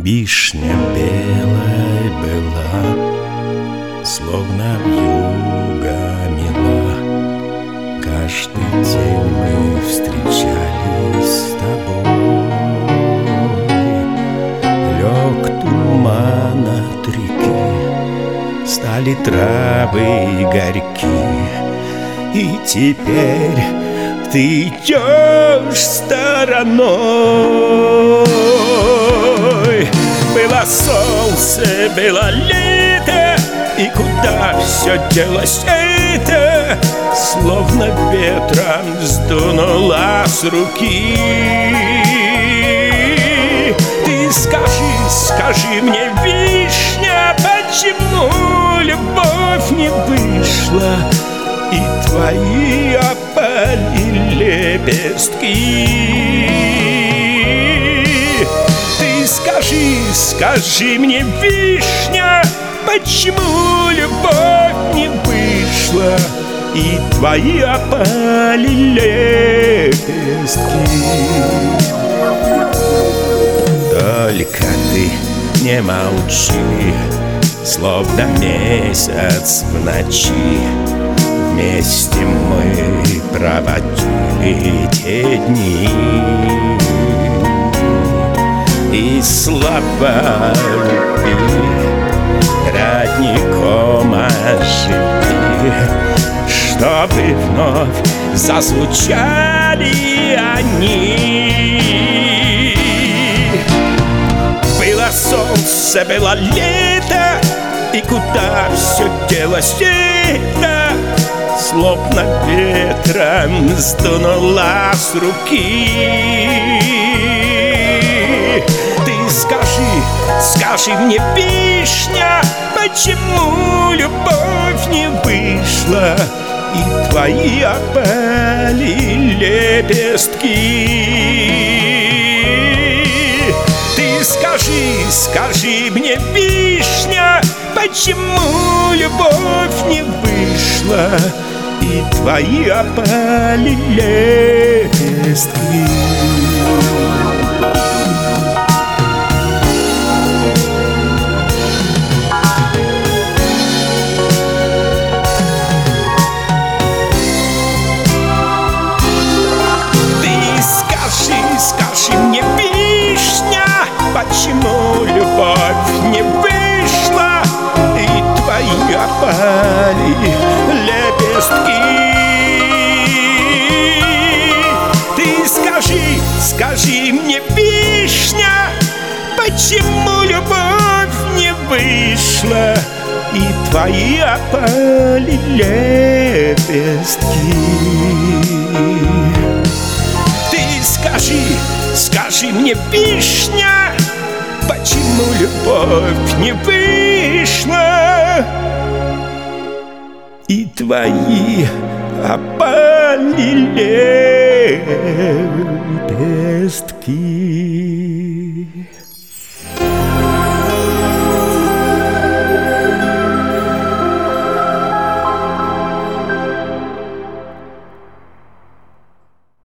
Вишня белая была, словно вьюга мила. Каждый день мы встречались с тобой. Лег туман от реки, стали травы горьки, и теперь ты идешь стороной. Было солнце, было лето, и куда все делось это? Словно ветром сдунуло с руки. Ты скажи мне, вишня, почему любовь не вышла, и твои опали лепестки? Ты скажи мне, вишня, почему любовь не вышла, и твои опали лепестки? Только ты не молчи, словно месяц в ночи. Вместе мы проводили те дни, и слова любви родником ожили, чтобы вновь зазвучали они. Было солнце, было лето, и куда все делось это? Словно ветром сдунуло с руки. Ты скажи мне, вишня, почему любовь не вышла, и твои опали лепестки? Ты скажи мне, вишня, почему любовь не вышла, и твои опали лепестки? Скажи мне, вишня, почему любовь не вышла, и твои опали лепестки? Ты скажи мне, вишня, почему любовь не вышла, и твои опали лепестки? Скажи мне, вишня, почему любовь не вышла, и твои опали лепестки?